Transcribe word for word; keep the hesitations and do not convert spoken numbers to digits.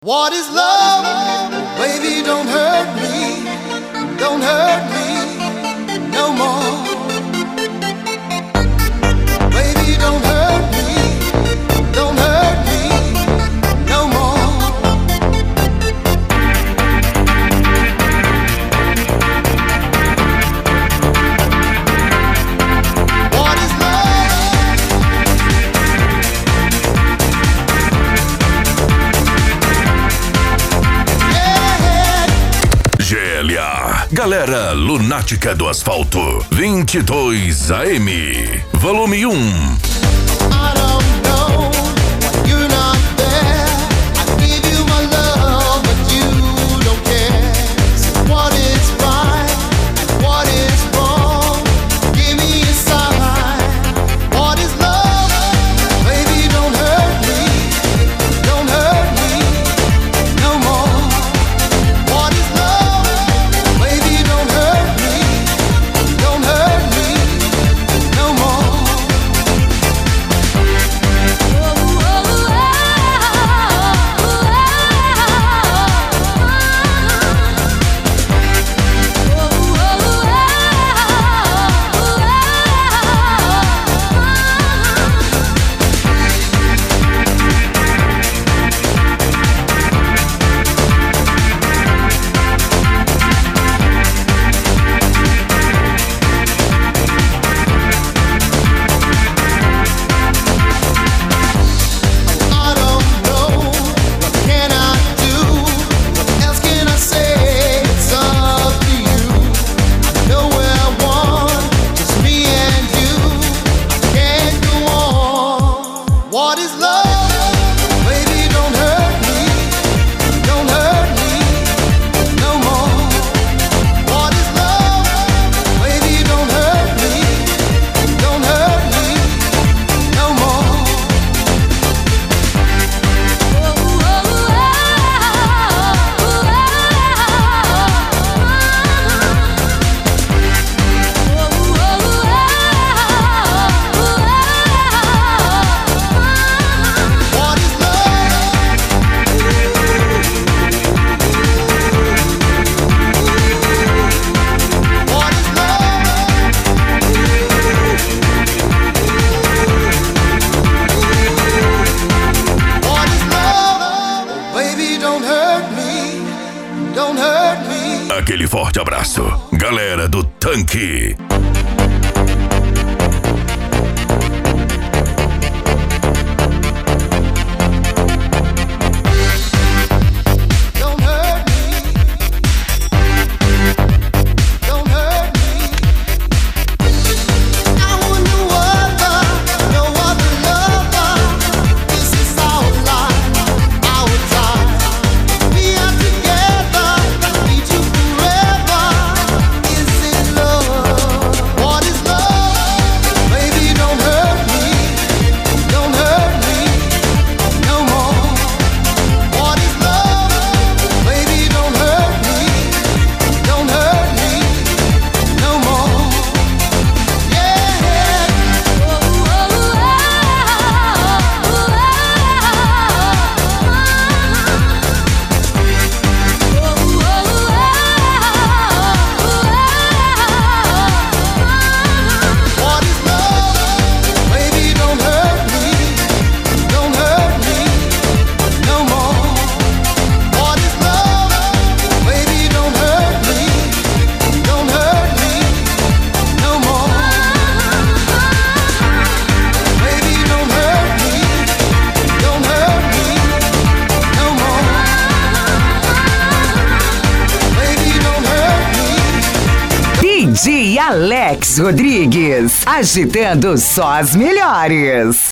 What is love? Baby, don't hurt me, don't hurt me no more. Baby, don't hurt me, don't hurt me no more. What is love? G L A, Galera Lunática do Asfalto, vinte e dois A M, volume um. I don't know, you're not there. I give you my love, but you don't care. So what is right and what is wrong? Give me a sign. What is love? Baby, don't hurt me, don't hurt me no more. What is love? Baby, don't hurt me, don't hurt me no more. I don't know, what can I do? What else can I say? It's up to you. I know where I want, just me and you. I can't go on. What is love? Baby, don't hurt me, don't hurt me no more. What is love? Baby, don't hurt me, don't hurt me no more. What is love? What is love? What is love? Baby, don't hurt me, don't hurt me. Aquele forte abraço, galera do tanque. Don't hurt me, don't hurt me. I want no other, no other lover. This is our life, our time. We are together, need you forever. Is it love? What is love? Baby, don't hurt me, don't hurt me no more. What is love? Baby, don't hurt me, don't hurt me no more. Yeah. What is love? Baby, don't hurt me, don't hurt me no more. What is love? Baby, don't hurt me, don't hurt me no more. Baby, don't hurt me, don't hurt me no more. Baby, don't hurt me. D J Alex Rodrigues, agitando só as melhores.